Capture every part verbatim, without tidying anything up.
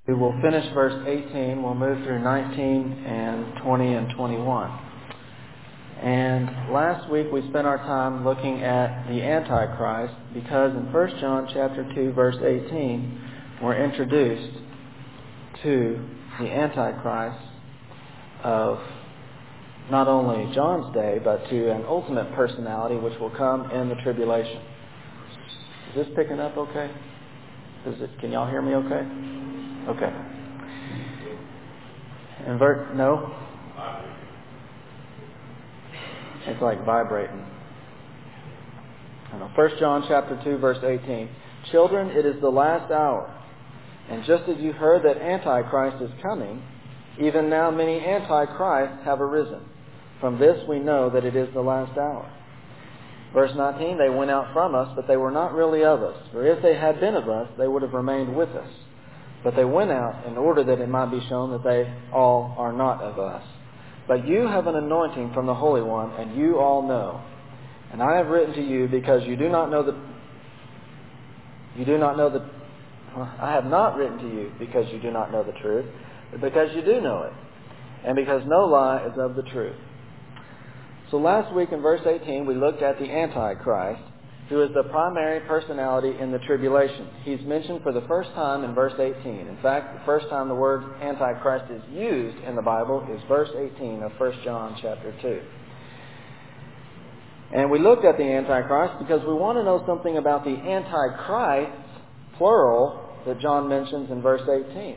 We will finish verse eighteen. We'll move through nineteen and twenty and twenty-one. And last week we spent our time looking at the Antichrist because in First John chapter two, verse eighteen, we're introduced to the Antichrist of not only John's day, but to an ultimate personality which will come in the tribulation. Is this picking up okay? Is it? Can y'all hear me okay? Okay. Invert, no? It's like vibrating. I know. First John chapter two, verse eighteen. Children, it is the last hour. And just as you heard that Antichrist is coming, even now many Antichrists have arisen. From this we know that it is the last hour. Verse nineteen, they went out from us, but they were not really of us. For if they had been of us, they would have remained with us. But they went out in order that it might be shown that they all are not of us. But you have an anointing from the Holy One, and you all know. And I have written to you because you do not know the... You do not know the... I have not written to you because you do not know the truth, but because you do know it, and because no lie is of the truth. So last week in verse eighteen, we looked at the Antichrist, who is the primary personality in the tribulation. He's mentioned for the first time in verse eighteen. In fact, the first time the word Antichrist is used in the Bible is verse eighteen of First John chapter two. And we looked at the Antichrist because we want to know something about the Antichrists, plural, that John mentions in verse eighteen.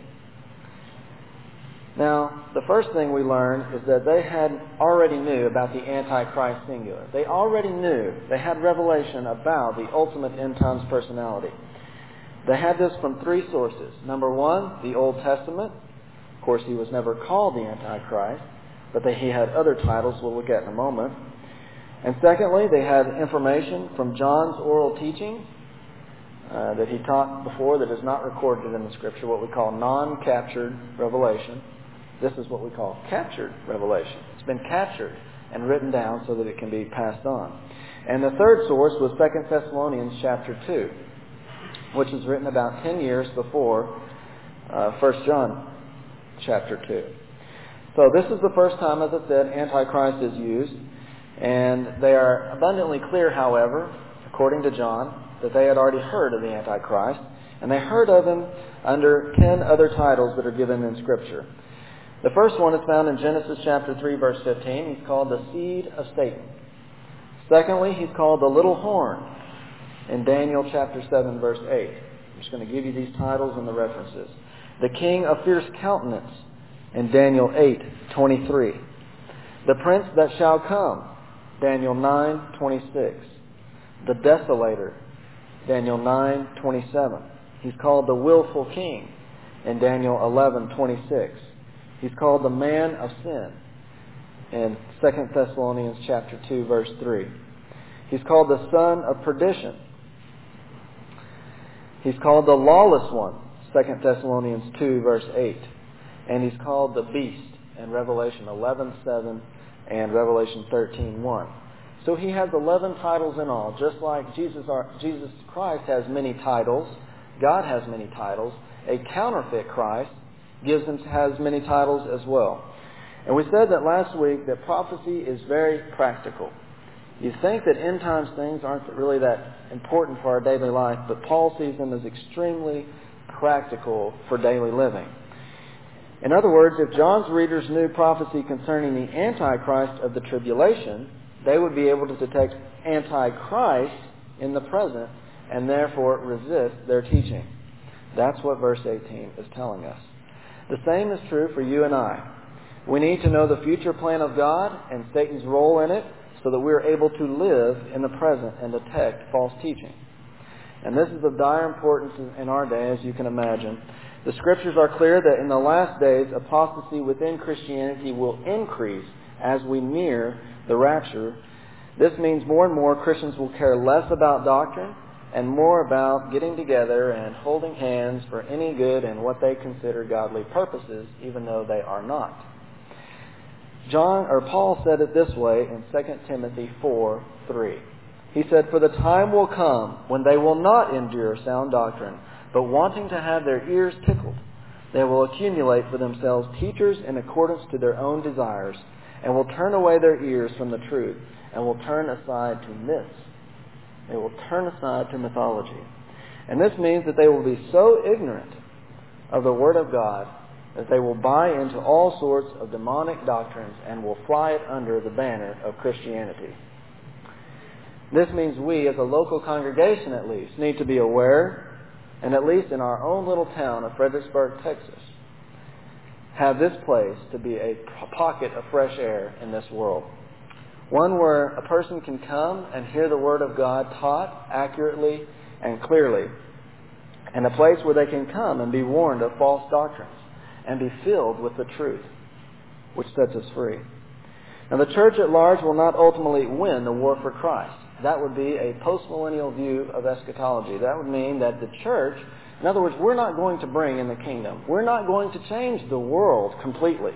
Now, the first thing we learned is that they had already knew about the Antichrist singular. They already knew, they had revelation about the ultimate end times personality. They had this from three sources. Number one, the Old Testament. Of course, he was never called the Antichrist, but they, he had other titles we'll look at in a moment. And secondly, they had information from John's oral teaching uh, that he taught before that is not recorded in the Scripture, what we call non-captured revelation. This is what we call captured revelation. It's been captured and written down so that it can be passed on. And the third source was Second Thessalonians chapter two, which was written about ten years before uh, First John chapter two. So this is the first time, as I said, Antichrist is used. And they are abundantly clear, however, according to John, that they had already heard of the Antichrist. And they heard of him under ten other titles that are given in Scripture. The first one is found in Genesis chapter three, verse fifteen. He's called the seed of Satan. Secondly, he's called the little horn in Daniel chapter seven, verse eight. I'm just going to give you these titles and the references. The king of fierce countenance in Daniel eight, twenty-three. The prince that shall come, Daniel nine, twenty-six. The desolator, Daniel nine, twenty-seven. He's called the willful king in Daniel eleven, twenty-six. He's called the man of sin in Second Thessalonians chapter two, verse three. He's called the son of perdition. He's called the lawless one, Second Thessalonians two, verse eight. And he's called the beast in Revelation eleven, seven and Revelation thirteen, one. So he has eleven titles in all. Just like Jesus, our, Jesus Christ has many titles, God has many titles. A counterfeit Christ gives him has many titles as well. And we said that last week that prophecy is very practical. You think that end times things aren't really that important for our daily life, but Paul sees them as extremely practical for daily living. In other words, if John's readers knew prophecy concerning the Antichrist of the tribulation, they would be able to detect Antichrist in the present and therefore resist their teaching. That's what verse eighteen is telling us. The same is true for you and I. We need to know the future plan of God and Satan's role in it so that we are able to live in the present and detect false teaching. And this is of dire importance in our day, as you can imagine. The Scriptures are clear that in the last days, apostasy within Christianity will increase as we near the rapture. This means more and more Christians will care less about doctrine and more about getting together and holding hands for any good and what they consider godly purposes, even though they are not. John or Paul said it this way in Second Timothy four, three. He said, "For the time will come when they will not endure sound doctrine, but wanting to have their ears tickled, They will accumulate for themselves teachers in accordance to their own desires, and will turn away their ears from the truth, and will turn aside to myths. They will turn aside to mythology. And this means that they will be so ignorant of the Word of God that they will buy into all sorts of demonic doctrines and will fly it under the banner of Christianity. This means we, as a local congregation at least, need to be aware, and at least in our own little town of Fredericksburg, Texas, have this place to be a pocket of fresh air in this world. One where a person can come and hear the Word of God taught accurately and clearly, and a place where they can come and be warned of false doctrines and be filled with the truth, which sets us free. Now, the church at large will not ultimately win the war for Christ. That would be a postmillennial view of eschatology. That would mean that the church, in other words, we're not going to bring in the kingdom. We're not going to change the world completely.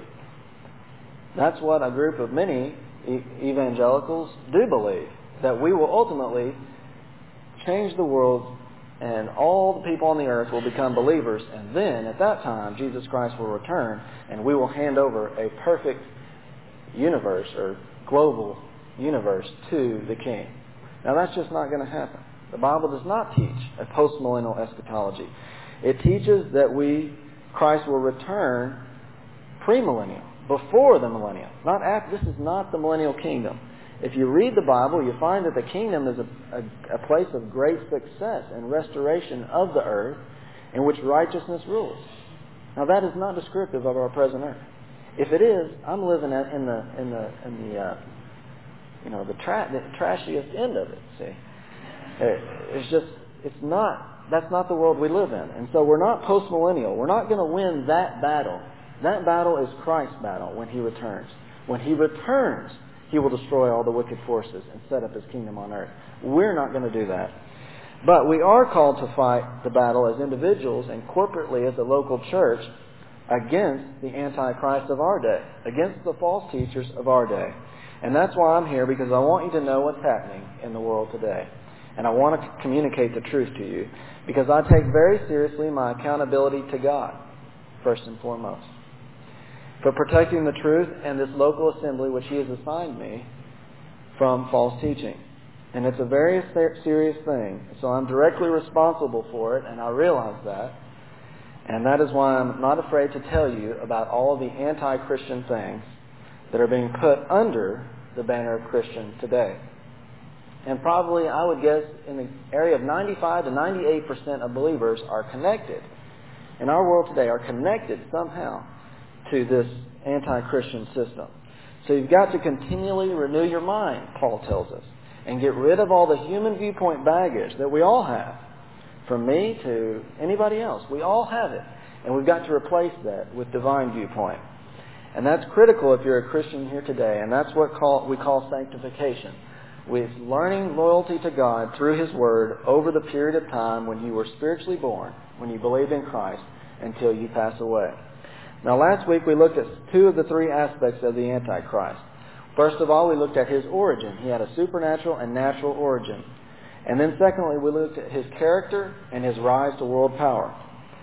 That's what a group of many evangelicals do believe, that we will ultimately change the world and all the people on the earth will become believers, and then at that time Jesus Christ will return and we will hand over a perfect universe or global universe to the King. Now that's just not going to happen. The Bible does not teach a postmillennial eschatology. It teaches that we, Christ will return premillennial, before the millennium. Not after. This is not the millennial kingdom. If you read the Bible, you find that the kingdom is a, a, a place of great success and restoration of the earth in which righteousness rules. Now that is not descriptive of our present earth. If it is, I'm living in the in the in the uh, you know the, tra- the trashiest end of it. See, it's just it's not. That's not the world we live in, and so we're not postmillennial. We're not going to win that battle. That battle is Christ's battle when He returns. When He returns, He will destroy all the wicked forces and set up His kingdom on earth. We're not going to do that. But we are called to fight the battle as individuals and corporately as a local church against the Antichrist of our day, against the false teachers of our day. And that's why I'm here, because I want you to know what's happening in the world today. And I want to communicate the truth to you, because I take very seriously my accountability to God, first and foremost, for protecting the truth and this local assembly which He has assigned me from false teaching. And it's a very serious thing. So I'm directly responsible for it, and I realize that. And that is why I'm not afraid to tell you about all the anti-Christian things that are being put under the banner of Christian today. And probably, I would guess, in the area of ninety-five to ninety-eight percent of believers are connected, in our world today, are connected somehow to this anti-Christian system. So you've got to continually renew your mind, Paul tells us, and get rid of all the human viewpoint baggage that we all have. From me to anybody else, we all have it. And we've got to replace that with divine viewpoint. And that's critical if you're a Christian here today, and that's what call, we call sanctification. With learning loyalty to God through His Word over the period of time when you were spiritually born, when you believe in Christ, until you pass away. Now last week we looked at two of the three aspects of the Antichrist. First of all, we looked at his origin. He had a supernatural and natural origin. And then secondly, we looked at his character and his rise to world power.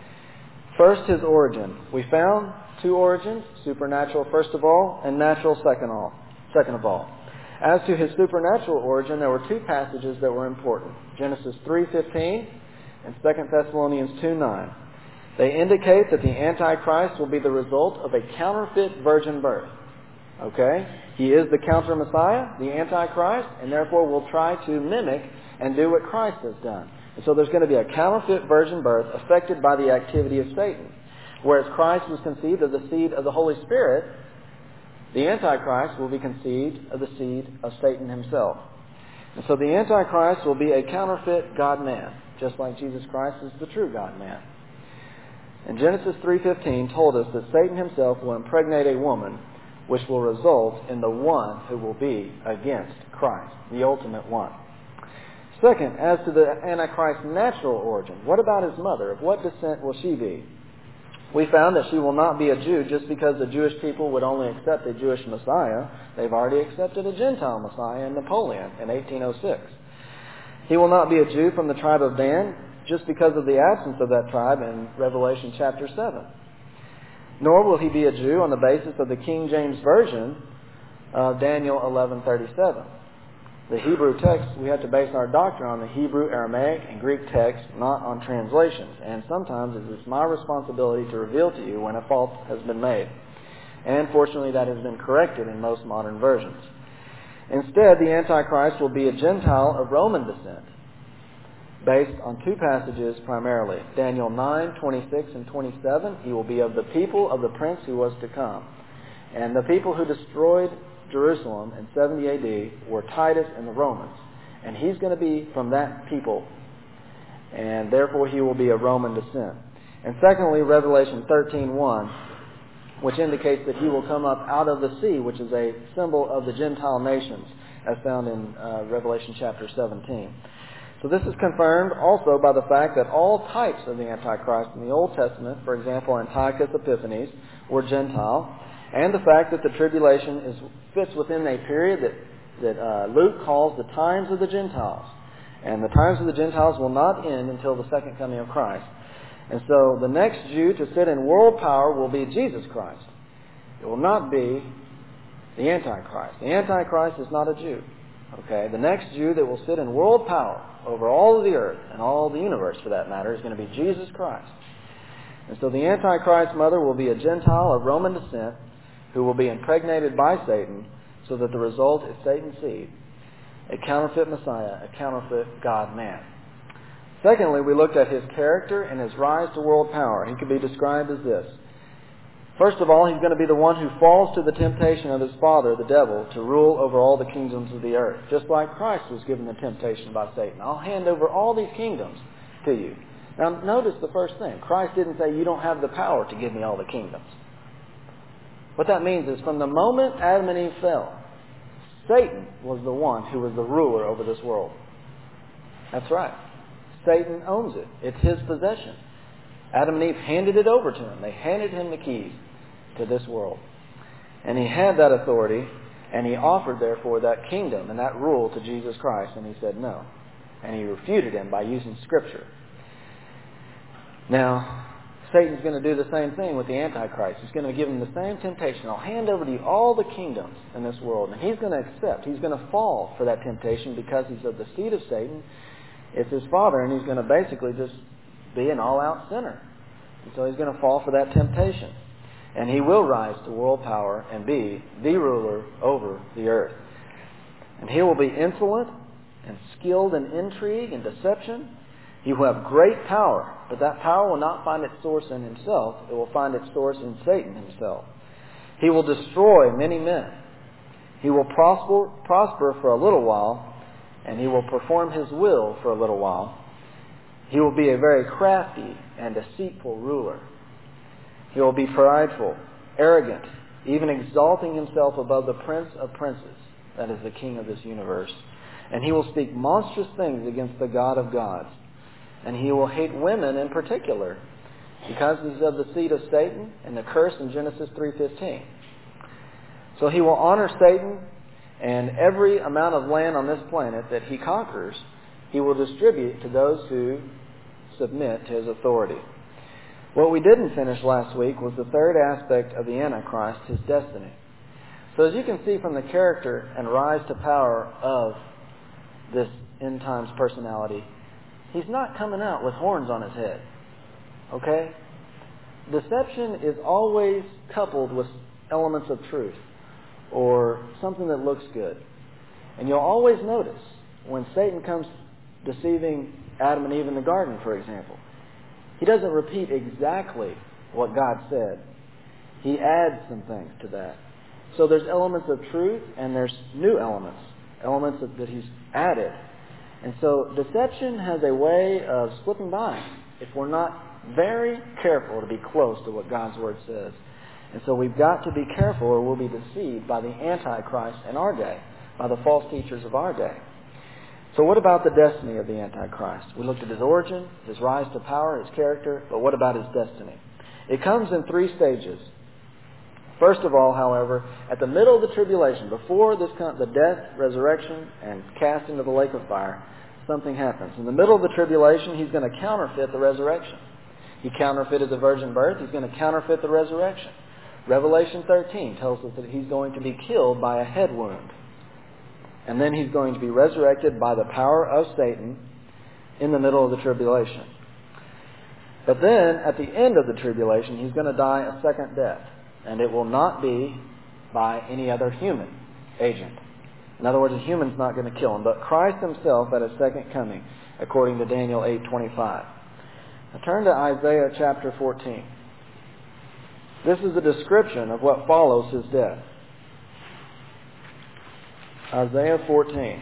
First, his origin. We found two origins, supernatural first of all, and natural second, all, second of all. As to his supernatural origin, there were two passages that were important. Genesis three fifteen and Second Thessalonians two nine. They indicate that the Antichrist will be the result of a counterfeit virgin birth. Okay? He is the counter Messiah, the Antichrist, and therefore will try to mimic and do what Christ has done. And so there's going to be a counterfeit virgin birth affected by the activity of Satan. Whereas Christ was conceived of the seed of the Holy Spirit, the Antichrist will be conceived of the seed of Satan himself. And so the Antichrist will be a counterfeit God-man, just like Jesus Christ is the true God-man. And Genesis three fifteen told us that Satan himself will impregnate a woman, which will result in the one who will be against Christ, the ultimate one. Second, as to the Antichrist's natural origin, what about his mother? Of what descent will she be? We found that she will not be a Jew just because the Jewish people would only accept a Jewish Messiah. They've already accepted a Gentile Messiah in Napoleon in eighteen oh six. He will not be a Jew from the tribe of Dan just because of the absence of that tribe in Revelation chapter seven. Nor will he be a Jew on the basis of the King James Version of Daniel eleven thirty-seven. The Hebrew text, we have to base our doctrine on the Hebrew, Aramaic, and Greek text, not on translations. And sometimes it is my responsibility to reveal to you when a fault has been made. And fortunately, that has been corrected in most modern versions. Instead, the Antichrist will be a Gentile of Roman descent, based on two passages primarily. Daniel nine, twenty-six and twenty-seven, he will be of the people of the prince who was to come. And the people who destroyed Jerusalem in seventy A D were Titus and the Romans. And he's going to be from that people. And therefore he will be of Roman descent. And secondly, Revelation thirteen one, which indicates that he will come up out of the sea, which is a symbol of the Gentile nations, as found in uh, Revelation chapter seventeen. So this is confirmed also by the fact that all types of the Antichrist in the Old Testament, for example, Antiochus Epiphanes, were Gentile, and the fact that the tribulation is fits within a period that, that uh, Luke calls the times of the Gentiles. And the times of the Gentiles will not end until the second coming of Christ. And so the next Jew to sit in world power will be Jesus Christ. It will not be the Antichrist. The Antichrist is not a Jew. Okay, the next Jew that will sit in world power over all of the earth and all the universe, for that matter, is going to be Jesus Christ. And so the Antichrist mother will be a Gentile of Roman descent who will be impregnated by Satan, so that the result is Satan's seed, a counterfeit Messiah, a counterfeit God-man. Secondly, we looked at his character and his rise to world power. He could be described as this. First of all, he's going to be the one who falls to the temptation of his father, the devil, to rule over all the kingdoms of the earth. Just like Christ was given the temptation by Satan. I'll hand over all these kingdoms to you. Now, notice the first thing. Christ didn't say, you don't have the power to give me all the kingdoms. What that means is from the moment Adam and Eve fell, Satan was the one who was the ruler over this world. That's right. Satan owns it. It's his possession. Adam and Eve handed it over to him. They handed him the keys to this world. And he had that authority, and he offered, therefore, that kingdom and that rule to Jesus Christ, and he said no. And he refuted him by using Scripture. Now, Satan's going to do the same thing with the Antichrist. He's going to give him the same temptation. I'll hand over to you all the kingdoms in this world. And he's going to accept. He's going to fall for that temptation because he's of the seed of Satan. It's his father, and he's going to basically just be an all-out sinner. And so he's going to fall for that temptation. And he will rise to world power and be the ruler over the earth. And he will be insolent and skilled in intrigue and deception. He will have great power, but that power will not find its source in himself. It will find its source in Satan himself. He will destroy many men. He will prosper, prosper for a little while, and he will perform his will for a little while. He will be a very crafty and deceitful ruler. He will be prideful, arrogant, even exalting himself above the prince of princes, that is the king of this universe. And he will speak monstrous things against the God of gods. And he will hate women in particular, because he's of the seed of Satan and the curse in Genesis three fifteen. So he will honor Satan, and every amount of land on this planet that he conquers, he will distribute to those who submit to his authority. What we didn't finish last week was the third aspect of the Antichrist, his destiny. So as you can see from the character and rise to power of this end times personality, he's not coming out with horns on his head. Okay? Deception is always coupled with elements of truth or something that looks good. And you'll always notice when Satan comes deceiving Adam and Eve in the garden, for example, he doesn't repeat exactly what God said. He adds some things to that. So there's elements of truth and there's new elements, elements that he's added. And so deception has a way of slipping by if we're not very careful to be close to what God's Word says. And so we've got to be careful or we'll be deceived by the Antichrist in our day, by the false teachers of our day. So what about the destiny of the Antichrist? We looked at his origin, his rise to power, his character, but what about his destiny? It comes in three stages. First of all, however, at the middle of the tribulation, before this the death, resurrection, and cast into the lake of fire, something happens. In the middle of the tribulation, he's going to counterfeit the resurrection. He counterfeited the virgin birth. He's going to counterfeit the resurrection. Revelation thirteen tells us that he's going to be killed by a head wound. And then he's going to be resurrected by the power of Satan in the middle of the tribulation. But then, at the end of the tribulation, he's going to die a second death. And it will not be by any other human agent. In other words, a human's not going to kill him, but Christ himself at his second coming, according to Daniel eight twenty-five. Now turn to Isaiah chapter fourteen. This is a description of what follows his death. Isaiah fourteen.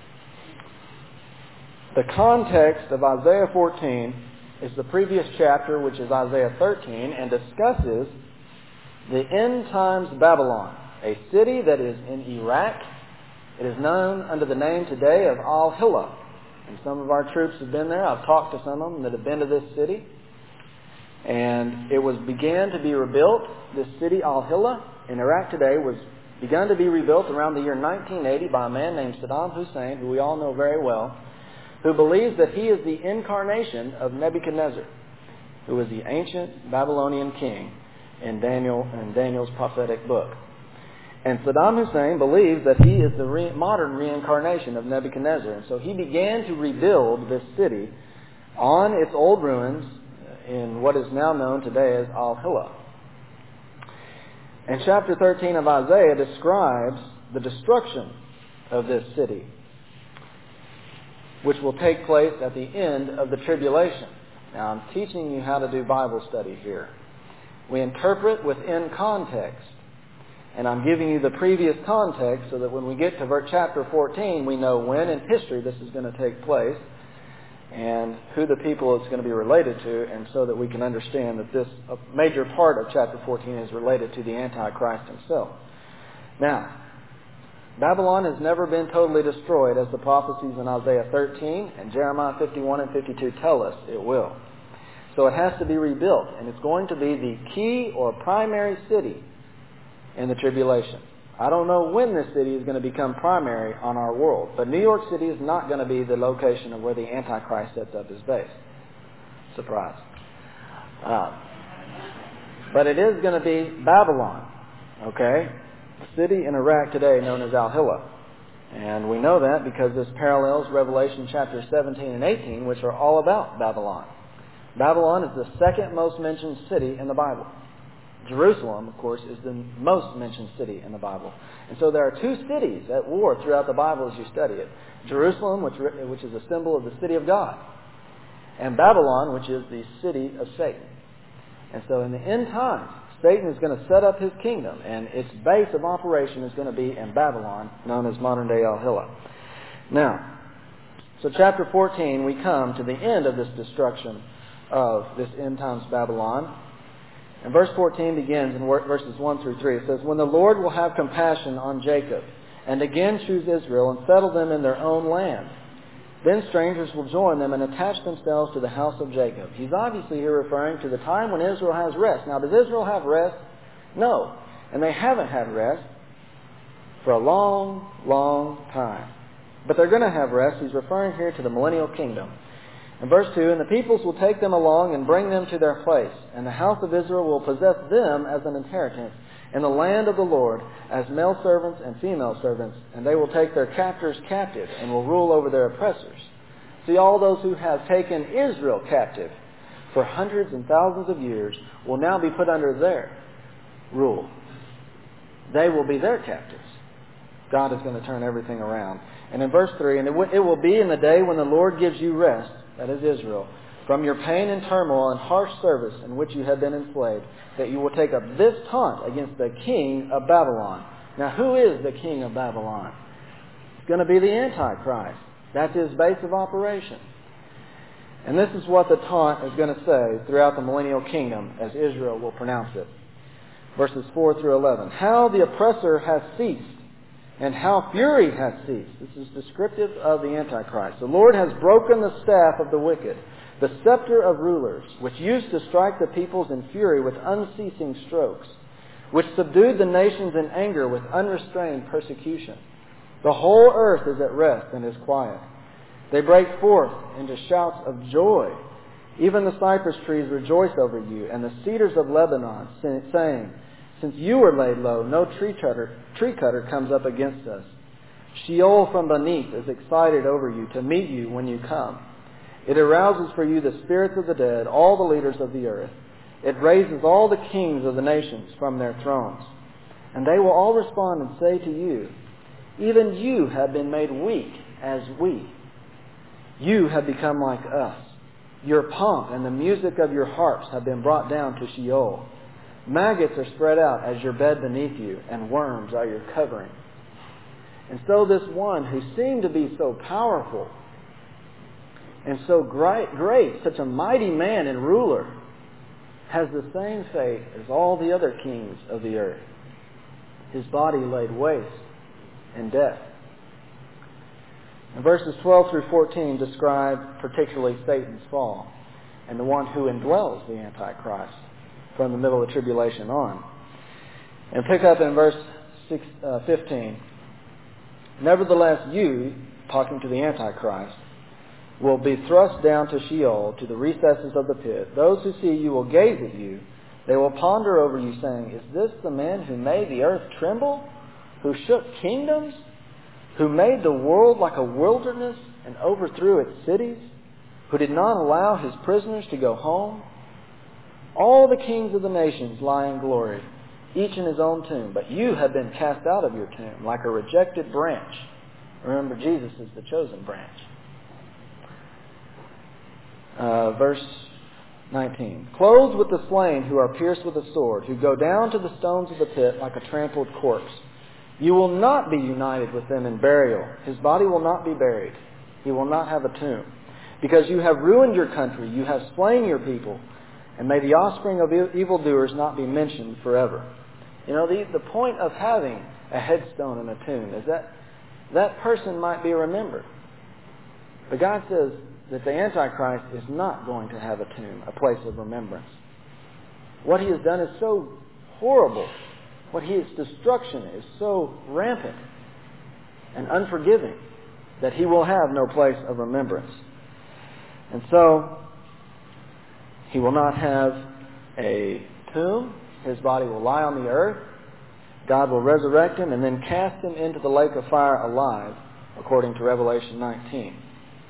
The context of Isaiah fourteen is the previous chapter, which is Isaiah thirteen, and discusses the end times Babylon, a city that is in Iraq. It is known under the name today of Al-Hilla. And some of our troops have been there. I've talked to some of them that have been to this city. And it was began to be rebuilt. This city, Al-Hilla, in Iraq today, was begun to be rebuilt around the year nineteen eighty by a man named Saddam Hussein, who we all know very well, who believes that he is the incarnation of Nebuchadnezzar, who was the ancient Babylonian king in Daniel in Daniel's prophetic book. And Saddam Hussein believes that he is the re- modern reincarnation of Nebuchadnezzar. And so he began to rebuild this city on its old ruins in what is now known today as Al-Hilla. And chapter thirteen of Isaiah describes the destruction of this city, which will take place at the end of the tribulation. Now, I'm teaching you how to do Bible study here. We interpret within context. And I'm giving you the previous context so that when we get to chapter fourteen, we know when in history this is going to take place and who the people it's going to be related to, and so that we can understand that this a major part of chapter fourteen is related to the Antichrist himself. Now, Babylon has never been totally destroyed, as the prophecies in Isaiah thirteen and Jeremiah fifty-one and fifty-two tell us it will. So it has to be rebuilt, and it's going to be the key or primary city in the tribulation. I don't know when this city is going to become primary on our world, but New York City is not going to be the location of where the Antichrist sets up his base. Surprise. Uh, but it is going to be Babylon, okay? A city in Iraq today known as Al-Hilla. And we know that because this parallels Revelation chapter seventeen and eighteen, which are all about Babylon. Babylon is the second most mentioned city in the Bible. Jerusalem, of course, is the most mentioned city in the Bible. And so there are two cities at war throughout the Bible as you study it. Jerusalem, which, which is a symbol of the city of God. And Babylon, which is the city of Satan. And so in the end times, Satan is going to set up his kingdom, and its base of operation is going to be in Babylon, known as modern-day Al-Hilla. Now, so chapter fourteen, we come to the end of this destruction of this end times Babylon. And verse fourteen begins in verses one through three. It says, "When the Lord will have compassion on Jacob, and again choose Israel, and settle them in their own land, then strangers will join them and attach themselves to the house of Jacob." He's obviously here referring to the time when Israel has rest. Now, does Israel have rest? No. And they haven't had rest for a long, long time. But they're going to have rest. He's referring here to the millennial kingdom. In verse two, "And the peoples will take them along and bring them to their place, and the house of Israel will possess them as an inheritance in the land of the Lord as male servants and female servants, and they will take their captors captive and will rule over their oppressors." See, all those who have taken Israel captive for hundreds and thousands of years will now be put under their rule. They will be their captives. God is going to turn everything around. And in verse three, "And it will be in the day when the Lord gives you rest," that is Israel, "from your pain and turmoil and harsh service in which you have been enslaved, that you will take up this taunt against the king of Babylon." Now, who is the king of Babylon? It's going to be the Antichrist. That's his base of operation. And this is what the taunt is going to say throughout the millennial kingdom, as Israel will pronounce it. Verses four through eleven. "How the oppressor has ceased, and how fury has ceased." This is descriptive of the Antichrist. "The Lord has broken the staff of the wicked, the scepter of rulers, which used to strike the peoples in fury with unceasing strokes, which subdued the nations in anger with unrestrained persecution. The whole earth is at rest and is quiet. They break forth into shouts of joy Even the cypress trees rejoice over you, and the cedars of Lebanon, saying, since you are laid low, no tree cutter, tree cutter comes up against us. Sheol from beneath is excited over you to meet you when you come. It arouses for you the spirits of the dead, all the leaders of the earth. It raises all the kings of the nations from their thrones. And they will all respond and say to you, even you have been made weak as we. You have become like us. Your pomp and the music of your harps have been brought down to Sheol. Maggots are spread out as your bed beneath you, and worms are your covering. And so this one who seemed to be so powerful and so great, great, such a mighty man and ruler, has the same fate as all the other kings of the earth. His body laid waste in death. And verses twelve through fourteen describe particularly Satan's fall and the one who indwells the Antichrist from the middle of the tribulation on. And pick up in verse six, uh, fifteen. Nevertheless you, talking to the Antichrist, will be thrust down to Sheol, to the recesses of the pit. Those who see you will gaze at you. They will ponder over you, saying, is this the man who made the earth tremble, who shook kingdoms, who made the world like a wilderness and overthrew its cities, who did not allow his prisoners to go home? All the kings of the nations lie in glory, each in his own tomb, but you have been cast out of your tomb like a rejected branch. Remember, Jesus is the chosen branch. Uh, verse nineteen. Clothed with the slain who are pierced with a sword, who go down to the stones of the pit like a trampled corpse. You will not be united with them in burial. His body will not be buried. He will not have a tomb. Because you have ruined your country, you have slain your people, and may the offspring of evildoers not be mentioned forever. You know, the, the point of having a headstone and a tomb is that that person might be remembered. But God says that the Antichrist is not going to have a tomb, a place of remembrance. What he has done is so horrible. What his destruction is so rampant and unforgiving that he will have no place of remembrance. And so, he will not have a tomb. His body will lie on the earth. God will resurrect him and then cast him into the lake of fire alive, according to Revelation nineteen.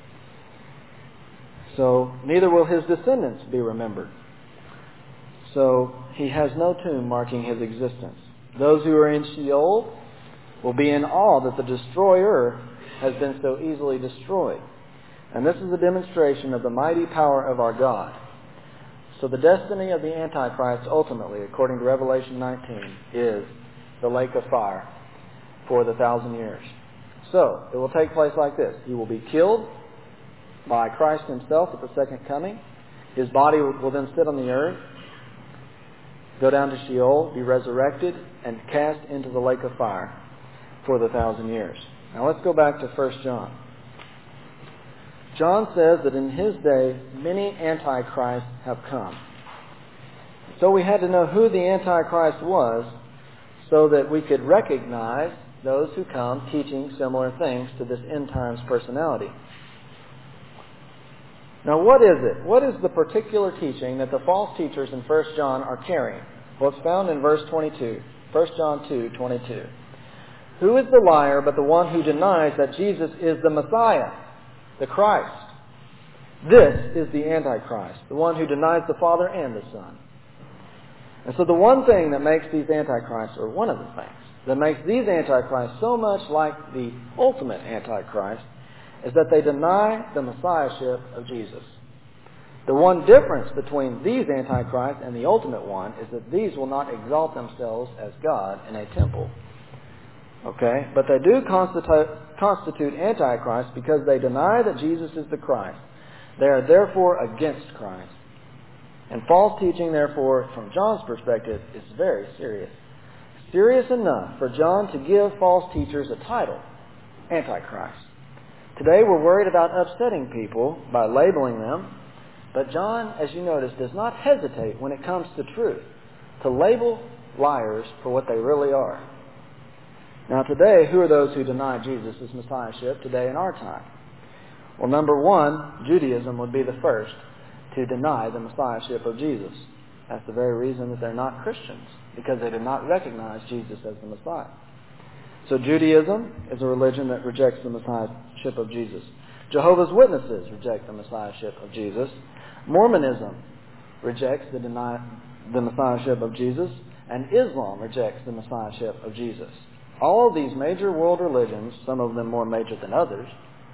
So, neither will his descendants be remembered. So, he has no tomb marking his existence. Those who are in Sheol will be in awe that the destroyer has been so easily destroyed. And this is a demonstration of the mighty power of our God. So the destiny of the Antichrist ultimately, according to Revelation nineteen, is the lake of fire for the thousand years. So, it will take place like this. He will be killed by Christ himself at the second coming. His body will then sit on the earth, go down to Sheol, be resurrected, and cast into the lake of fire for the thousand years. Now let's go back to First John. John says that in his day, many antichrists have come. So we had to know who the Antichrist was so that we could recognize those who come teaching similar things to this end times personality. Now what is it? What is the particular teaching that the false teachers in First John are carrying? Well, it's found in verse twenty-two. First John two twenty-two. Who is the liar but the one who denies that Jesus is the Messiah, the Christ? This is the Antichrist, the one who denies the Father and the Son. And so the one thing that makes these Antichrists, or one of the things, that makes these Antichrists so much like the ultimate Antichrist is that they deny the Messiahship of Jesus. The one difference between these Antichrists and the ultimate one is that these will not exalt themselves as God in a temple. Okay? But they do constitute, constitute Antichrists because they deny that Jesus is the Christ. They are therefore against Christ. And false teaching, therefore, from John's perspective, is very serious. Serious enough for John to give false teachers a title, Antichrist. Today we're worried about upsetting people by labeling them, but John, as you notice, does not hesitate when it comes to truth to label liars for what they really are. Now today, who are those who deny Jesus' Messiahship today in our time? Well, number one, Judaism would be the first to deny the Messiahship of Jesus. That's the very reason that they're not Christians, because they did not recognize Jesus as the Messiah. So Judaism is a religion that rejects the Messiahship of Jesus. Jehovah's Witnesses reject the Messiahship of Jesus. Mormonism rejects the, deny, the Messiahship of Jesus. And Islam rejects the Messiahship of Jesus. All of these major world religions, some of them more major than others,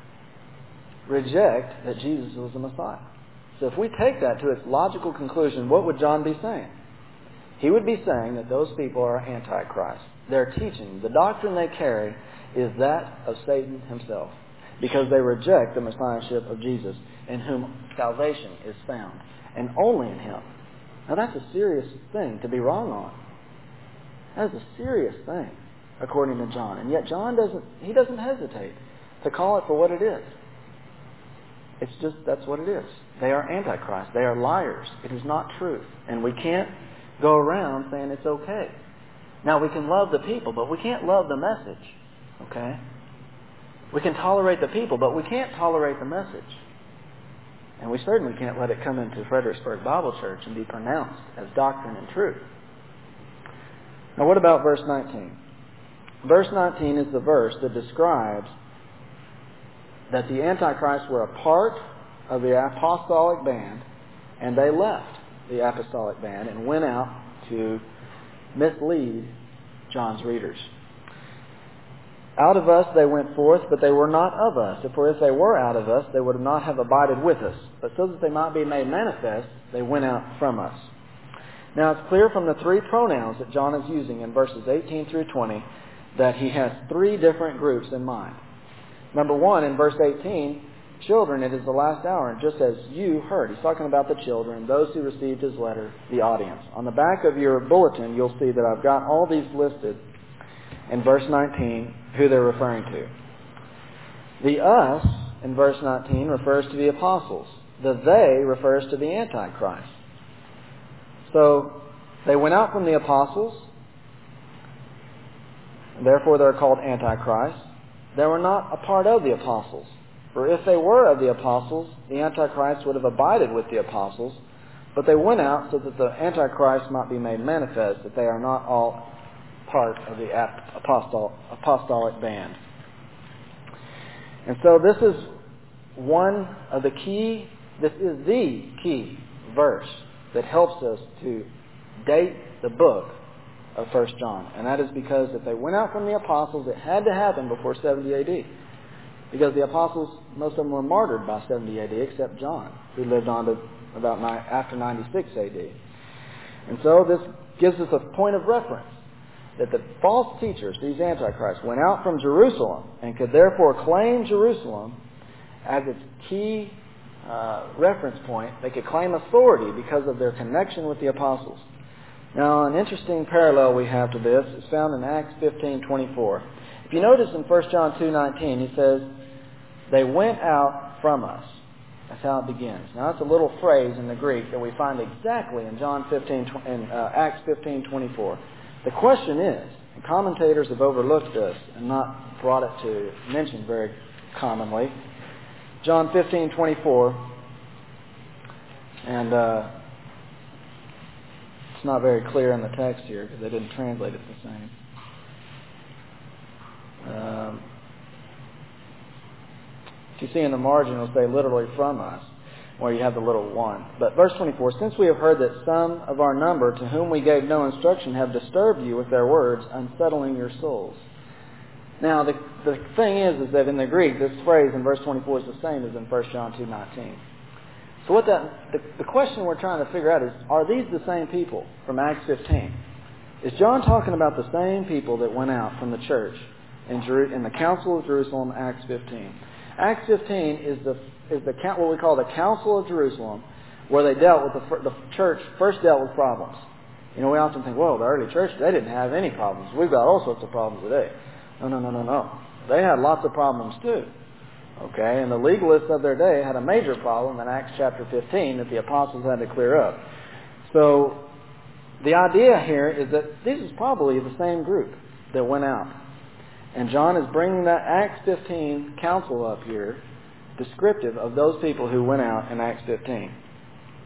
reject that Jesus was the Messiah. So if we take that to its logical conclusion, what would John be saying? He would be saying that those people are Antichrist. Their teaching, the doctrine they carry, is that of Satan himself, because they reject the Messiahship of Jesus, in whom salvation is found, and only in Him. Now that's a serious thing to be wrong on. That is a serious thing, according to John. And yet John doesn't, he doesn't hesitate to call it for what it is. It's just, that's what it is. They are Antichrist. They are liars. It is not truth. And we can't go around saying it's okay. Now, we can love the people, but we can't love the message. Okay? We can tolerate the people, but we can't tolerate the message. And we certainly can't let it come into Fredericksburg Bible Church and be pronounced as doctrine and truth. Now, what about verse nineteen? Verse nineteen is the verse that describes that the Antichrists were a part of the apostolic band, and they left the apostolic band and went out to mislead John's readers. Out of us they went forth, but they were not of us. For if they were out of us, they would not have abided with us. But so that they might be made manifest, they went out from us. Now it's clear from the three pronouns that John is using in verses eighteen through twenty that he has three different groups in mind. Number one, in verse eighteen, children, it is the last hour, and just as you heard. He's talking about the children, those who received his letter, the audience. On the back of your bulletin, you'll see that I've got all these listed in verse nineteen, who they're referring to. The us in verse nineteen refers to the apostles. The they refers to the Antichrist. So they went out from the apostles, and therefore they're called Antichrist. They were not a part of the apostles. For if they were of the apostles, the Antichrist would have abided with the apostles, but they went out so that the Antichrist might be made manifest, that they are not all part of the apostol, apostolic band. And so this is one of the key, this is the key verse that helps us to date the book of First John. And that is because if they went out from the apostles, it had to happen before seventy A D. Because the apostles, most of them were martyred by seventy A D, except John, who lived on to about nine, after ninety-six A D. And so this gives us a point of reference, that the false teachers, these antichrists, went out from Jerusalem and could therefore claim Jerusalem as its key uh, reference point. They could claim authority because of their connection with the apostles. Now, an interesting parallel we have to this is found in Acts fifteen twenty-four. If you notice in First John two nineteen, he says, they went out from us. That's how it begins. Now, that's a little phrase in the Greek that we find exactly in John fifteen, in uh, Acts fifteen twenty-four. The question is, and commentators have overlooked this and not brought it to mention very commonly, John fifteen twenty-four, and uh, it's not very clear in the text here because they didn't translate it the same. Um, if you see in the margin, it'll say literally from us, where you have the little one. But verse twenty-four, since we have heard that some of our number to whom we gave no instruction have disturbed you with their words, unsettling your souls. Now, the, the thing is, is that in the Greek, this phrase in verse twenty-four is the same as in First John two nineteen. So what that, the, the question we're trying to figure out is, are these the same people from Acts fifteen? Is John talking about the same people that went out from the church in, Jeru- in the Council of Jerusalem, Acts fifteen? Acts fifteen is the is the what we call the Council of Jerusalem, where they dealt with the, the church first dealt with problems. You know, we often think, well, the early church, they didn't have any problems. We've got all sorts of problems today. No, no, no, no, no. They had lots of problems too. Okay, and the legalists of their day had a major problem in Acts chapter fifteen that the apostles had to clear up. So the idea here is that this is probably the same group that went out. And John is bringing that Acts fifteen council up here, descriptive of those people who went out in Acts fifteen.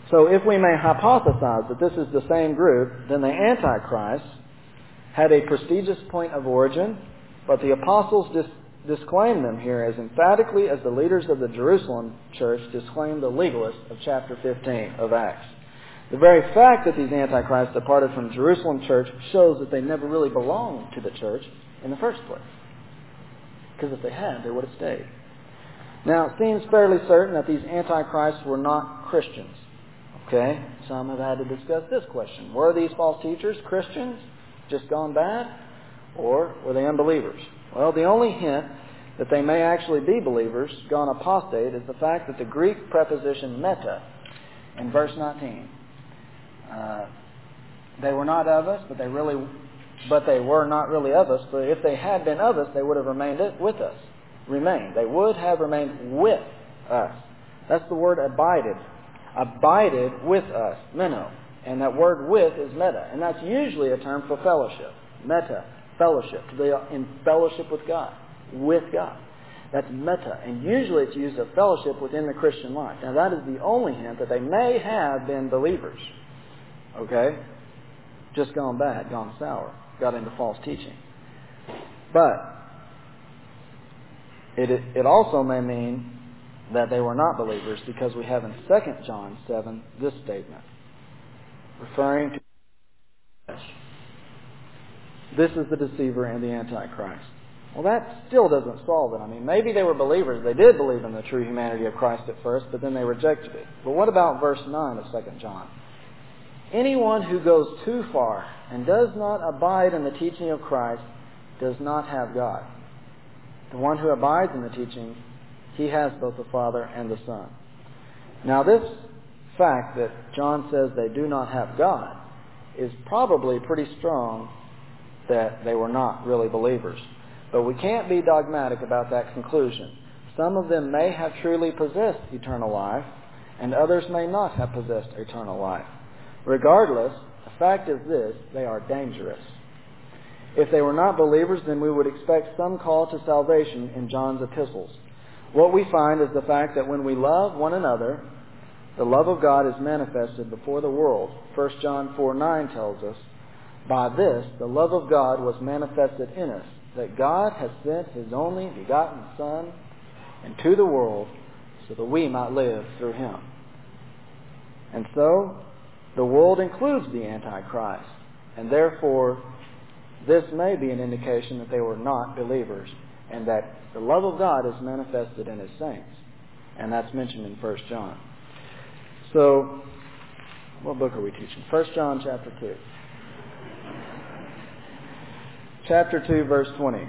So if we may hypothesize that this is the same group, then the Antichrist had a prestigious point of origin, but the apostles dis- disclaim them here as emphatically as the leaders of the Jerusalem church disclaim the legalists of chapter fifteen of Acts. The very fact that these Antichrists departed from Jerusalem church shows that they never really belonged to the church in the first place. Because if they had, they would have stayed. Now, it seems fairly certain that these Antichrists were not Christians. Okay? Some have had to discuss this question. Were these false teachers Christians, just gone bad? Or were they unbelievers? Well, the only hint that they may actually be believers, gone apostate, is the fact that the Greek preposition meta in verse nineteen, uh, they were not of us, but they really, but they were not really of us. But if they had been of us, they would have remained with us. Remained. They would have remained with us. That's the word abided. Abided with us, meno. And that word with is meta. And that's usually a term for fellowship. Meta, fellowship. To be in fellowship with God. With God. That's meta. And usually it's used of fellowship within the Christian life. Now that is the only hint that they may have been believers. Okay? Just gone bad, gone sour. Got into false teaching. But it, it also may mean that they were not believers, because we have in Second John seven this statement, referring to flesh. This is the deceiver and the Antichrist. Well, that still doesn't solve it. I mean, maybe they were believers. They did believe in the true humanity of Christ at first, but then they rejected it. But what about verse nine of Second John? Anyone who goes too far and does not abide in the teaching of Christ does not have God. The one who abides in the teaching, he has both the Father and the Son. Now this fact that John says they do not have God is probably pretty strong that they were not really believers. But we can't be dogmatic about that conclusion. Some of them may have truly possessed eternal life, and others may not have possessed eternal life. Regardless, the fact is this, they are dangerous. If they were not believers, then we would expect some call to salvation in John's epistles. What we find is the fact that when we love one another, the love of God is manifested before the world. First John four nine tells us, by this the love of God was manifested in us, that God has sent His only begotten Son into the world so that we might live through Him. And so, the world includes the Antichrist, and therefore this may be an indication that they were not believers, and that the love of God is manifested in His saints. And that's mentioned in First John. So, what book are we teaching? First John chapter two. Chapter two, verse twenty.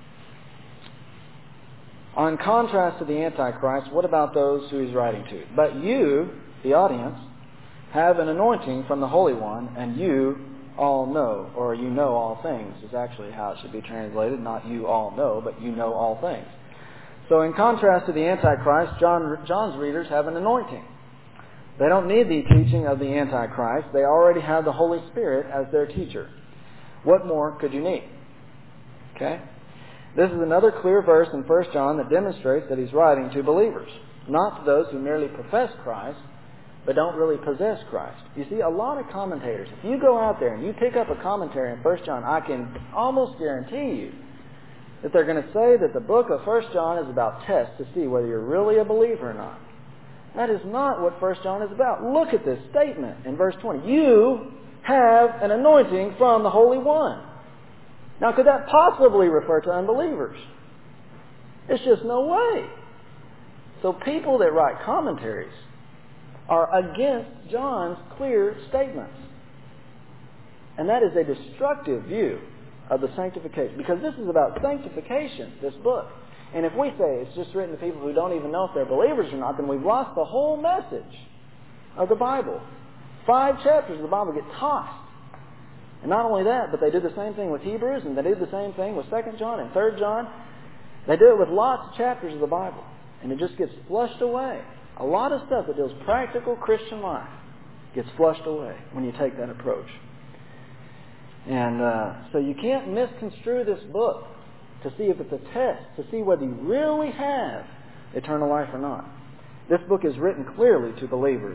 On contrast to the Antichrist, what about those who He's writing to? But you, the audience, have an anointing from the Holy One, and you all know, or you know all things, is actually how it should be translated. Not you all know, but you know all things. So in contrast to the Antichrist, John, John's readers have an anointing. They don't need the teaching of the Antichrist. They already have the Holy Spirit as their teacher. What more could you need? Okay? This is another clear verse in First John that demonstrates that he's writing to believers, not to those who merely profess Christ, but don't really possess Christ. You see, a lot of commentators, if you go out there and you pick up a commentary in First John, I can almost guarantee you that they're going to say that the book of First John is about tests to see whether you're really a believer or not. That is not what First John is about. Look at this statement in verse twenty. You have an anointing from the Holy One. Now, could that possibly refer to unbelievers? It's just no way. So people that write commentaries are against John's clear statements. And that is a destructive view of the sanctification. Because this is about sanctification, this book. And if we say it's just written to people who don't even know if they're believers or not, then we've lost the whole message of the Bible. Five chapters of the Bible get tossed. And not only that, but they do the same thing with Hebrews, and they do the same thing with Second John and Third John. They do it with lots of chapters of the Bible. And it just gets flushed away. A lot of stuff that deals practical Christian life gets flushed away when you take that approach. And uh, so you can't misconstrue this book to see if it's a test, to see whether you really have eternal life or not. This book is written clearly to believers.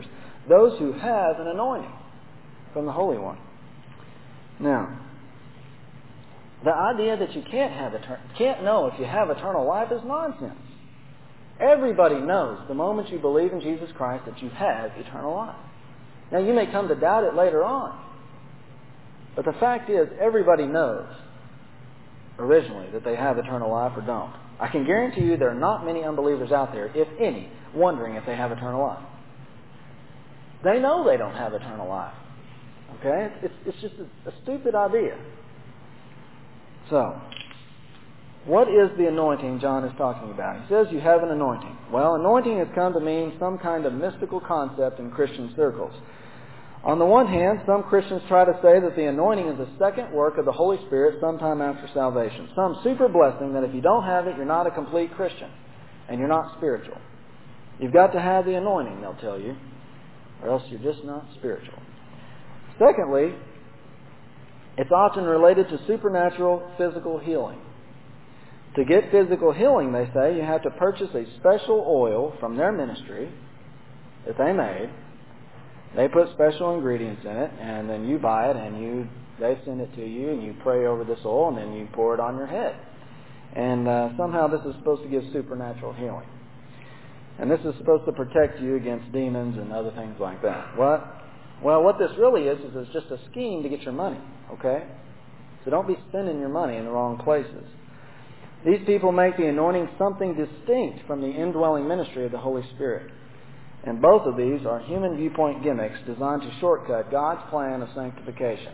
Those who have an anointing from the Holy One. Now, the idea that you can't have etern- can't know if you have eternal life is nonsense. Everybody knows the moment you believe in Jesus Christ that you have eternal life. Now, you may come to doubt it later on, but the fact is, everybody knows originally that they have eternal life or don't. I can guarantee you there are not many unbelievers out there, if any, wondering if they have eternal life. They know they don't have eternal life. Okay? It's, it's just a, a stupid idea. So, what is the anointing John is talking about? He says you have an anointing. Well, anointing has come to mean some kind of mystical concept in Christian circles. On the one hand, some Christians try to say that the anointing is a second work of the Holy Spirit sometime after salvation. Some super blessing that if you don't have it, you're not a complete Christian and you're not spiritual. You've got to have the anointing, they'll tell you, or else you're just not spiritual. Secondly, it's often related to supernatural physical healing. To get physical healing, they say, you have to purchase a special oil from their ministry that they made. They put special ingredients in it, and then you buy it, and you they send it to you, and you pray over this oil, and then you pour it on your head. And uh, somehow this is supposed to give supernatural healing. And this is supposed to protect you against demons and other things like that. What? Well, what this really is, is it's just a scheme to get your money, okay? So don't be spending your money in the wrong places. These people make the anointing something distinct from the indwelling ministry of the Holy Spirit. And both of these are human viewpoint gimmicks designed to shortcut God's plan of sanctification.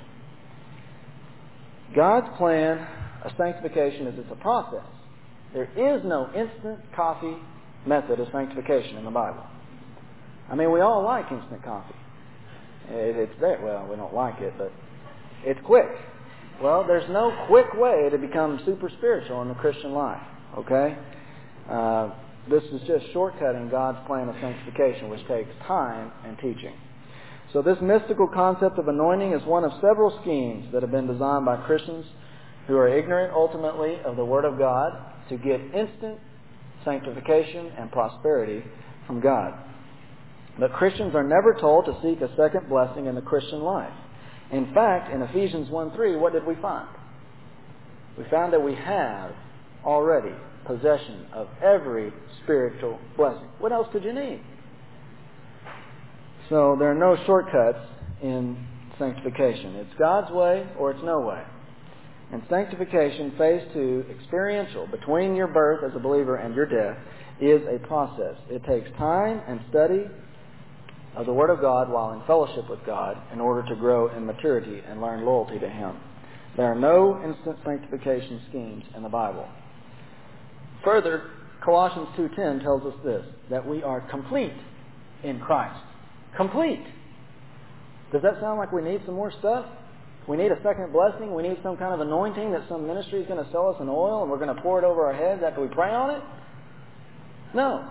God's plan of sanctification is it's a process. There is no instant coffee method of sanctification in the Bible. I mean, we all like instant coffee. It, it's there. Well, we don't like it, but it's quick. Well, there's no quick way to become super spiritual in the Christian life. Okay? Uh, this is just shortcutting God's plan of sanctification, which takes time and teaching. So this mystical concept of anointing is one of several schemes that have been designed by Christians who are ignorant ultimately of the Word of God to get instant sanctification and prosperity from God. But Christians are never told to seek a second blessing in the Christian life. In fact, in Ephesians one three, what did we find? We found that we have already possession of every spiritual blessing. What else could you need? So there are no shortcuts in sanctification. It's God's way or it's no way. And sanctification, phase two, experiential, between your birth as a believer and your death, is a process. It takes time and study of the Word of God while in fellowship with God in order to grow in maturity and learn loyalty to Him. There are no instant sanctification schemes in the Bible. Further, Colossians two ten tells us this, that we are complete in Christ. Complete. Does that sound like we need some more stuff? We need a second blessing? We need some kind of anointing that some ministry is going to sell us an oil and we're going to pour it over our heads after we pray on it? No.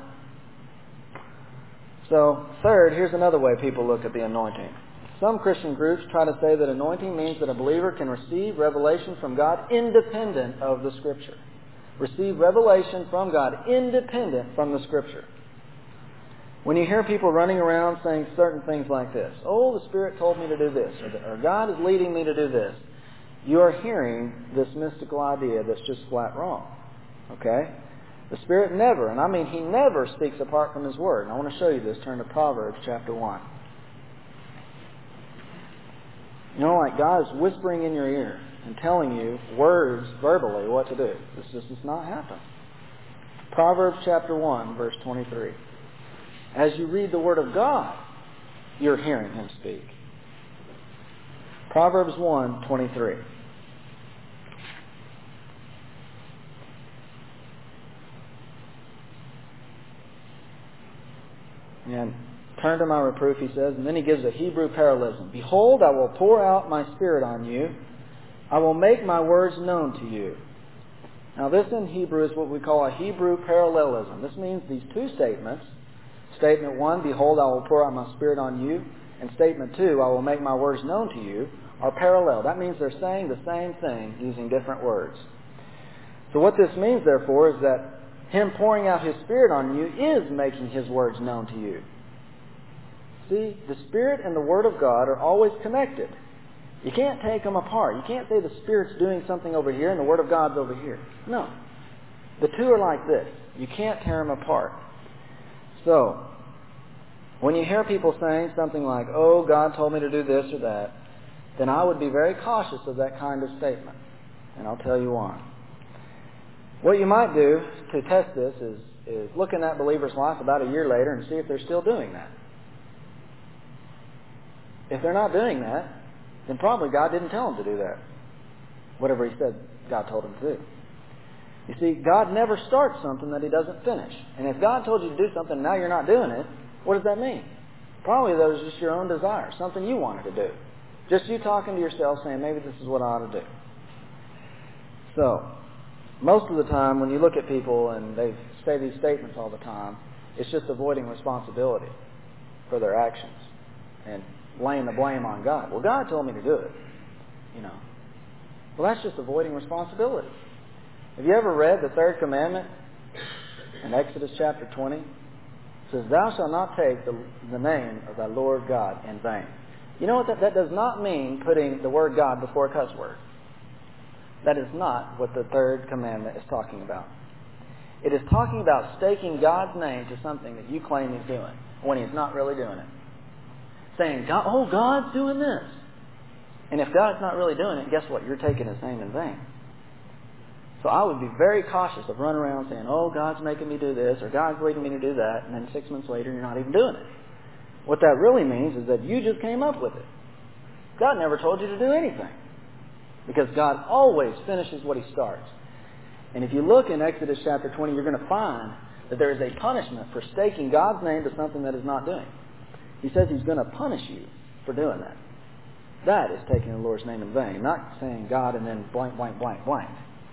So, third, here's another way people look at the anointing. Some Christian groups try to say that anointing means that a believer can receive revelation from God independent of the Scripture. Receive revelation from God independent from the Scripture. When you hear people running around saying certain things like this, oh, the Spirit told me to do this, or, the, or God is leading me to do this, you are hearing this mystical idea that's just flat wrong. Okay? The Spirit never, and I mean He never speaks apart from His Word. And I want to show you this. Turn to Proverbs chapter one. You know, like God is whispering in your ear and telling you words verbally what to do. This just does not happen. Proverbs chapter one, verse twenty-three. As you read the Word of God, you're hearing Him speak. Proverbs one, twenty-three. And turn to my reproof, he says, and then he gives a Hebrew parallelism. Behold, I will pour out my Spirit on you. I will make my words known to you. Now this in Hebrew is what we call a Hebrew parallelism. This means these two statements. Statement one, behold, I will pour out my Spirit on you. And statement two, I will make my words known to you, are parallel. That means they're saying the same thing using different words. So what this means, therefore, is that Him pouring out His Spirit on you is making His words known to you. See, the Spirit and the Word of God are always connected. You can't take them apart. You can't say the Spirit's doing something over here and the Word of God's over here. No. The two are like this. You can't tear them apart. So, when you hear people saying something like, oh, God told me to do this or that, then I would be very cautious of that kind of statement. And I'll tell you why. What you might do to test this is, is look in that believer's life about a year later and see if they're still doing that. If they're not doing that, then probably God didn't tell them to do that. Whatever He said God told them to do. You see, God never starts something that He doesn't finish. And if God told you to do something and now you're not doing it, what does that mean? Probably that was just your own desire, something you wanted to do. Just you talking to yourself saying, maybe this is what I ought to do. So, most of the time when you look at people and they say these statements all the time, it's just avoiding responsibility for their actions and laying the blame on God. Well, God told me to do it. You know. Well, that's just avoiding responsibility. Have you ever read the third commandment in Exodus chapter twenty? It says, thou shalt not take the, the name of thy Lord God in vain. You know what? That, that does not mean putting the word God before a cuss word. That is not what the third commandment is talking about. It is talking about staking God's name to something that you claim He's doing when He's not really doing it. Saying, God, oh, God's doing this. And if God's not really doing it, guess what? You're taking His name in vain. So I would be very cautious of running around saying, oh, God's making me do this, or God's leading me to do that, and then six months later you're not even doing it. What that really means is that you just came up with it. God never told you to do anything. Because God always finishes what He starts. And if you look in Exodus chapter twenty, you're going to find that there is a punishment for staking God's name to something that is not doing. He says He's going to punish you for doing that. That is taking the Lord's name in vain, not saying God and then blank, blank, blank, blank.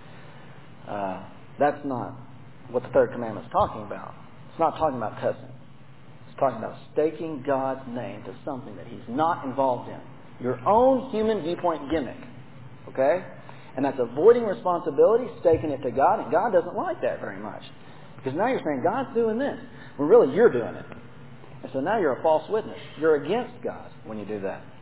Uh, that's not what the third commandment is talking about. It's not talking about cussing. It's talking about staking God's name to something that He's not involved in. Your own human viewpoint gimmick. Okay? And that's avoiding responsibility, staking it to God, and God doesn't like that very much. Because now you're saying, God's doing this, when really you're doing it. And so now you're a false witness. You're against God when you do that.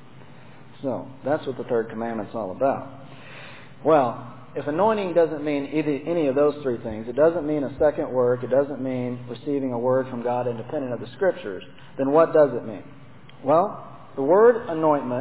So, that's what the third commandment's all about. Well, if anointing doesn't mean any of those three things, it doesn't mean a second work, it doesn't mean receiving a word from God independent of the Scriptures, then what does it mean? Well, the word anointment,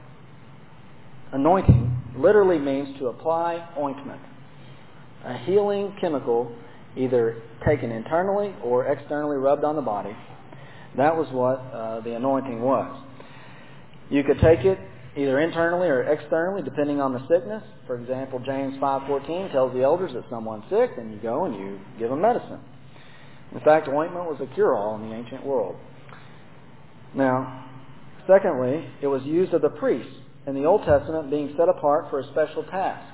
anointing, literally means to apply ointment, a healing chemical either taken internally or externally rubbed on the body. That was what uh, the anointing was. You could take it either internally or externally, depending on the sickness. For example, James five fourteen tells the elders that someone's sick, and you go and you give them medicine. In fact, ointment was a cure-all in the ancient world. Now, secondly, it was used of the priests in the Old Testament, being set apart for a special task.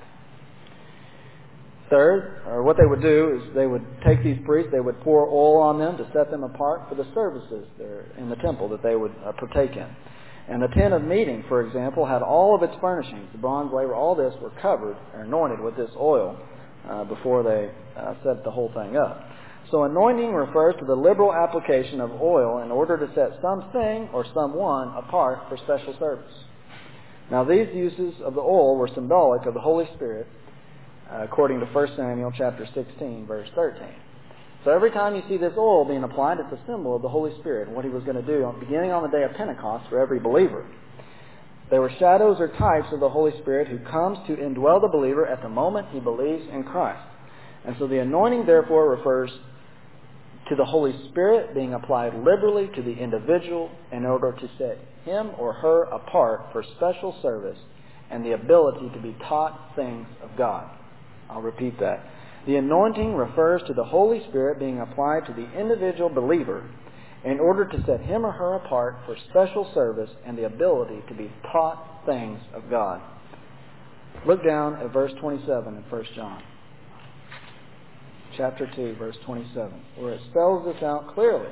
Third, or what they would do is they would take these priests, they would pour oil on them to set them apart for the services there in the temple that they would uh, partake in. And the tent of meeting, for example, had all of its furnishings, the bronze laver, all this were covered or anointed with this oil uh, before they uh, set the whole thing up. So anointing refers to the liberal application of oil in order to set something or someone apart for special service. Now these uses of the oil were symbolic of the Holy Spirit, uh, according to First Samuel chapter sixteen, verse thirteen. So every time you see this oil being applied, it's a symbol of the Holy Spirit and what He was going to do beginning on the day of Pentecost for every believer. They were shadows or types of the Holy Spirit who comes to indwell the believer at the moment he believes in Christ. And so the anointing therefore refers to the Holy Spirit being applied liberally to the individual in order to set him or her apart for special service and the ability to be taught things of God. I'll repeat that. The anointing refers to the Holy Spirit being applied to the individual believer in order to set him or her apart for special service and the ability to be taught things of God. Look down at verse twenty-seven in First John. Chapter two, verse twenty-seven, where it spells this out clearly.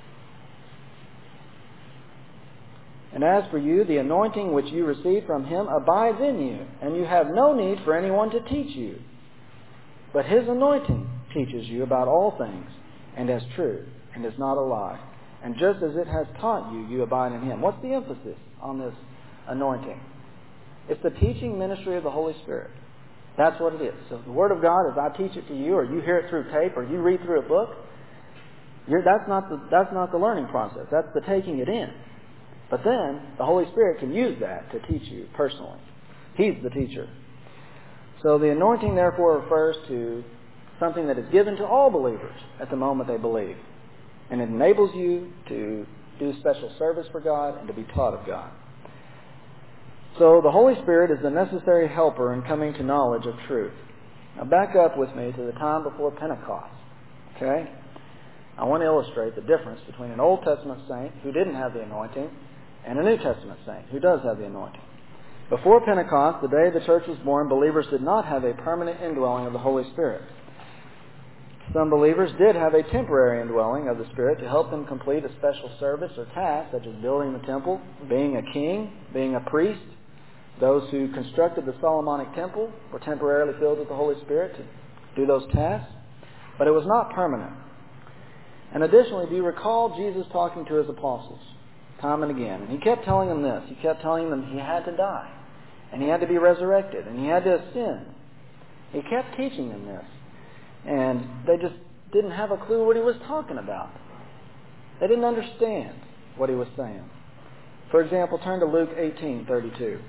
And as for you, the anointing which you receive from Him abides in you, and you have no need for anyone to teach you. But His anointing teaches you about all things, and is true, and is not a lie. And just as it has taught you, you abide in Him. What's the emphasis on this anointing? It's the teaching ministry of the Holy Spirit. That's what it is. So the Word of God, as I teach it to you, or you hear it through tape, or you read through a book, you're, that's not the that's not the learning process. That's the taking it in. But then the Holy Spirit can use that to teach you personally. He's the teacher. So the anointing, therefore, refers to something that is given to all believers at the moment they believe. And it enables you to do special service for God and to be taught of God. So the Holy Spirit is the necessary helper in coming to knowledge of truth. Now back up with me to the time before Pentecost. Okay? I want to illustrate the difference between an Old Testament saint who didn't have the anointing and a New Testament saint who does have the anointing. Before Pentecost, the day the church was born, believers did not have a permanent indwelling of the Holy Spirit. Some believers did have a temporary indwelling of the Spirit to help them complete a special service or task, such as building the temple, being a king, being a priest. Those who constructed the Solomonic temple were temporarily filled with the Holy Spirit to do those tasks. But it was not permanent. And additionally, do you recall Jesus talking to His apostles time and again? And He kept telling them this. He kept telling them He had to die. And He had to be resurrected. And He had to ascend. He kept teaching them this. And they just didn't have a clue what He was talking about. They didn't understand what He was saying. For example, turn to Luke eighteen thirty-two.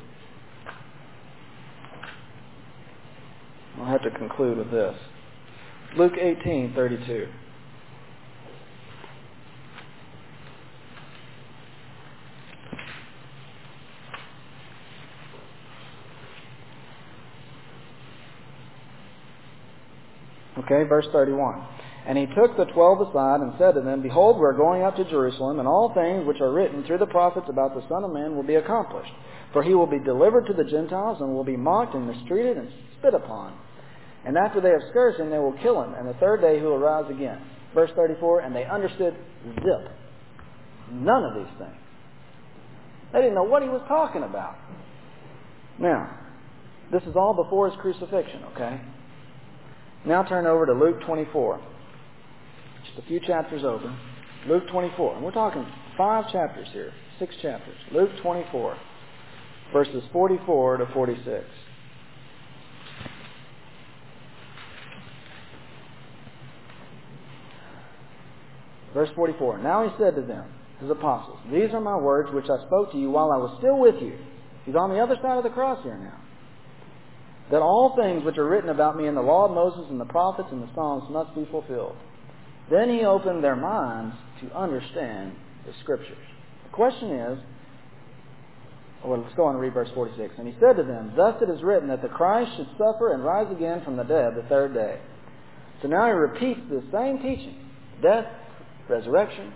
I'll have to conclude with this. Luke eighteen thirty-two. Okay, verse thirty-one. And He took the twelve aside and said to them, Behold, we are going up to Jerusalem, and all things which are written through the prophets about the Son of Man will be accomplished. For He will be delivered to the Gentiles, and will be mocked and mistreated and spit upon. And after they have scourged Him, they will kill Him, and the third day He will rise again. Verse thirty-four, and they understood zip. None of these things. They didn't know what He was talking about. Now, this is all before His crucifixion, okay? Now turn over to Luke twenty-four. Just a few chapters over. Luke twenty-four. And we're talking five chapters here. Six chapters. Luke twenty-four. Verses forty-four to forty-six. Verse forty-four. Now He said to them, His apostles, These are my words which I spoke to you while I was still with you. He's on the other side of the cross here now. That all things which are written about me in the law of Moses and the prophets and the Psalms must be fulfilled. Then He opened their minds to understand the Scriptures. The question is, well, let's go on and read verse forty-six. And He said to them, Thus it is written that the Christ should suffer and rise again from the dead the third day. So now He repeats the same teaching. Death, resurrection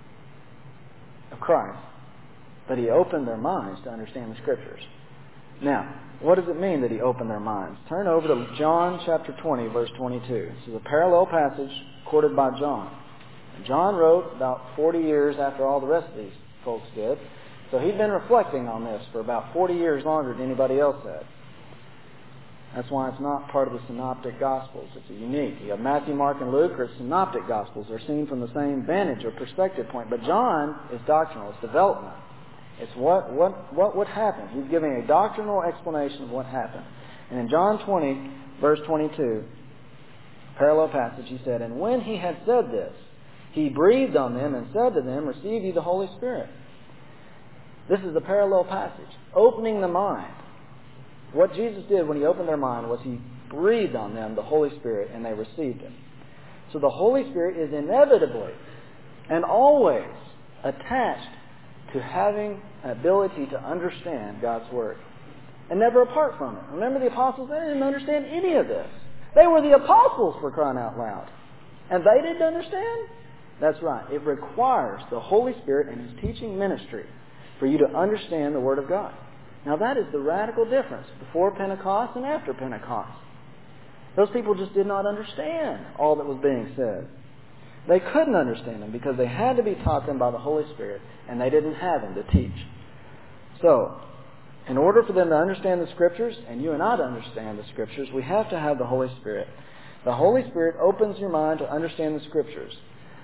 of Christ. But He opened their minds to understand the Scriptures. Now, what does it mean that He opened their minds? Turn over to John chapter twenty, verse twenty-two. This is a parallel passage quoted by John. John wrote about forty years after all the rest of these folks did. So he'd been reflecting on this for about forty years longer than anybody else had. That's why it's not part of the Synoptic Gospels. It's a unique. You have Matthew, Mark, and Luke are Synoptic Gospels. They're seen from the same vantage or perspective point. But John is doctrinal. It's development. It's what, what, what would happen. He's giving a doctrinal explanation of what happened. And in John twenty, verse twenty-two, parallel passage, he said, And when He had said this, He breathed on them and said to them, Receive ye the Holy Spirit. This is the parallel passage. Opening the mind. What Jesus did when He opened their mind was He breathed on them the Holy Spirit and they received Him. So the Holy Spirit is inevitably and always attached to having an ability to understand God's Word. And never apart from it. Remember the apostles? They didn't understand any of this. They were the apostles, for crying out loud. And they didn't understand? That's right. It requires the Holy Spirit and His teaching ministry for you to understand the Word of God. Now that is the radical difference before Pentecost and after Pentecost. Those people just did not understand all that was being said. They couldn't understand Him because they had to be taught them by the Holy Spirit, and they didn't have Him to teach. So, in order for them to understand the Scriptures, and you and I to understand the Scriptures, we have to have the Holy Spirit. The Holy Spirit opens your mind to understand the Scriptures.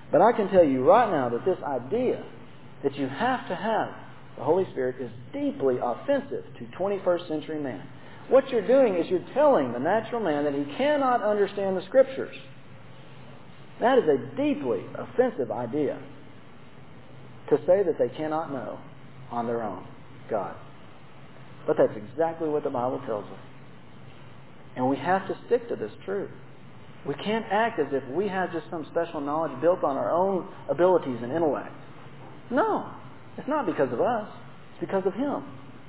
But I can tell you right now that this idea that you have to have the Holy Spirit is deeply offensive to twenty-first century man. What you're doing is you're telling the natural man that he cannot understand the Scriptures. That is a deeply offensive idea, to say that they cannot know on their own God. But that's exactly what the Bible tells us. And we have to stick to this truth. We can't act as if we have just some special knowledge built on our own abilities and intellect. No, it's not because of us. It's because of Him.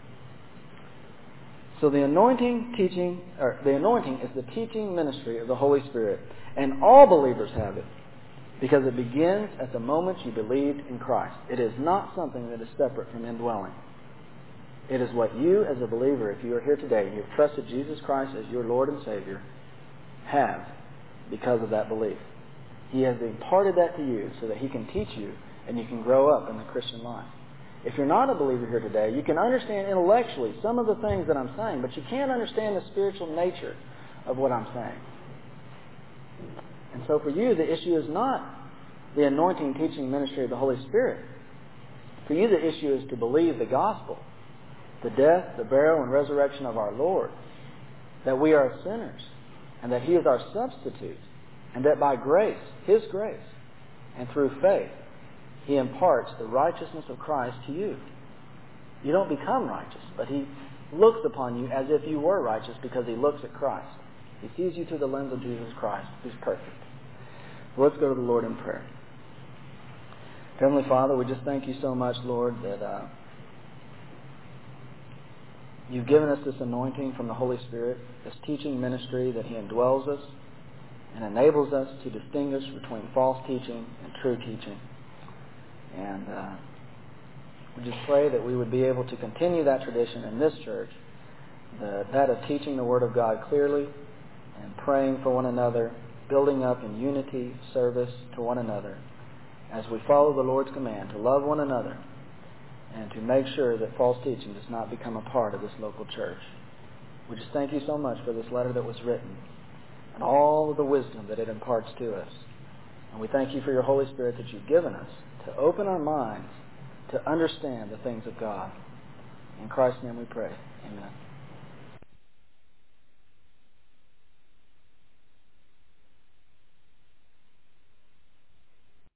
So the anointing teaching, or the anointing is the teaching ministry of the Holy Spirit. And all believers have it, because it begins at the moment you believed in Christ. It is not something that is separate from indwelling. It is what you as a believer, if you are here today and you've trusted Jesus Christ as your Lord and Savior, have because of that belief. He has imparted that to you so that He can teach you and you can grow up in the Christian life. If you're not a believer here today, you can understand intellectually some of the things that I'm saying, but you can't understand the spiritual nature of what I'm saying. And so for you, the issue is not the anointing, teaching ministry of the Holy Spirit. For you, the issue is to believe the gospel, the death, the burial, and resurrection of our Lord, that we are sinners, and that He is our substitute, and that by grace, His grace, and through faith, He imparts the righteousness of Christ to you. You don't become righteous, but He looks upon you as if you were righteous because He looks at Christ. He sees you through the lens of Jesus Christ, who's perfect. So let's go to the Lord in prayer. Heavenly Father, we just thank You so much, Lord, that uh, You've given us this anointing from the Holy Spirit, this teaching ministry that He indwells us and enables us to distinguish between false teaching and true teaching. And uh, we just pray that we would be able to continue that tradition in this church, the, that of teaching the Word of God clearly and praying for one another, building up in unity, service to one another, as we follow the Lord's command to love one another and to make sure that false teaching does not become a part of this local church. We just thank You so much for this letter that was written and all of the wisdom that it imparts to us. And we thank You for Your Holy Spirit that You've given us to open our minds to understand the things of God. In Christ's name we pray. Amen.